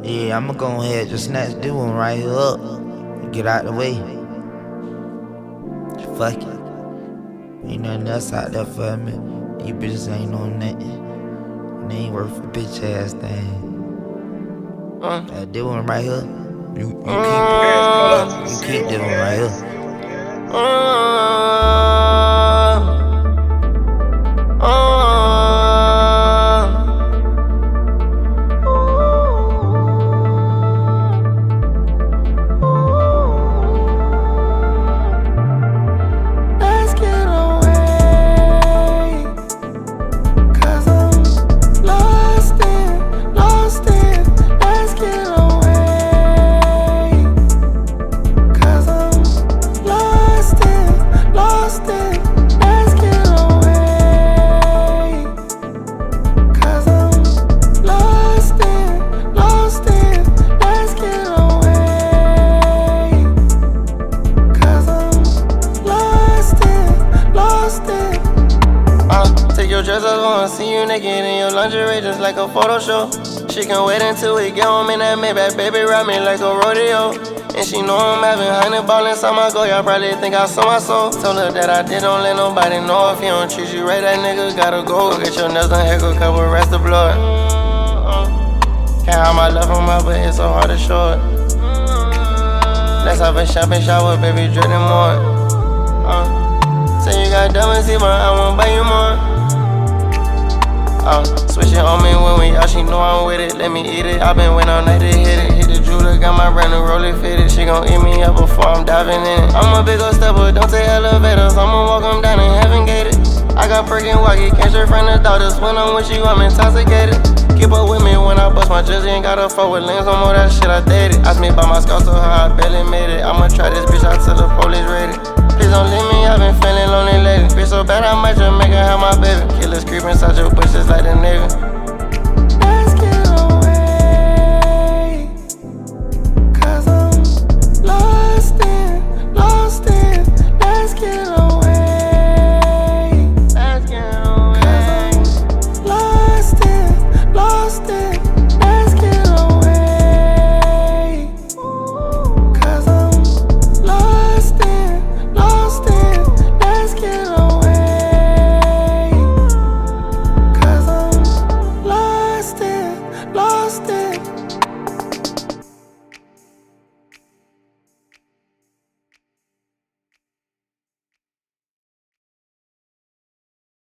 Yeah, I'ma go ahead, just snatch this one right here up. Get out the way. Fuck it. Ain't nothing else out there for me. You bitches ain't on nothing. They ain't worth a bitch ass thing. This one right here. You keep this one right here. Your dress, I wanna see you naked in your lingerie just like a photo show. She can wait until we get home in that Maybach, baby, ride me like a rodeo. And she know I'm having honey ball inside my go, y'all probably think I sold my soul. Told her that I did, don't let nobody know. If he don't treat you right, that nigga gotta go. Get your nails done, echo, couple rest of blood. Can't hide my love from her, but it's so hard to show it. Let's have a shopping shower, baby, dreading more. Say you got diamonds, but I won't buy you more. Switch it on me when we out, she know I'm with it. Let me eat it, I been waiting all night to hit it. Hit the jeweler, got my brand new roller fitted. She gon' eat me up before I'm diving in it. I'm a big ol' stepper, don't take elevators. I'ma walk them down and heaven gated. I got freaking walkie, can't straight from the daughters. When I'm with you, I'm intoxicated. Keep up with me when I bust my jersey. Ain't got a forward lens, no more that shit I dated. Ask me about my scars, so how I barely made it. I'ma try this bitch out till the police raid it. Please don't leave me, I've been feeling lonely lately. Bitch so bad I might just make her have my baby. Killers creep inside your bushes like the Navy. Let's get away, 'cause I'm lost in, let's get away.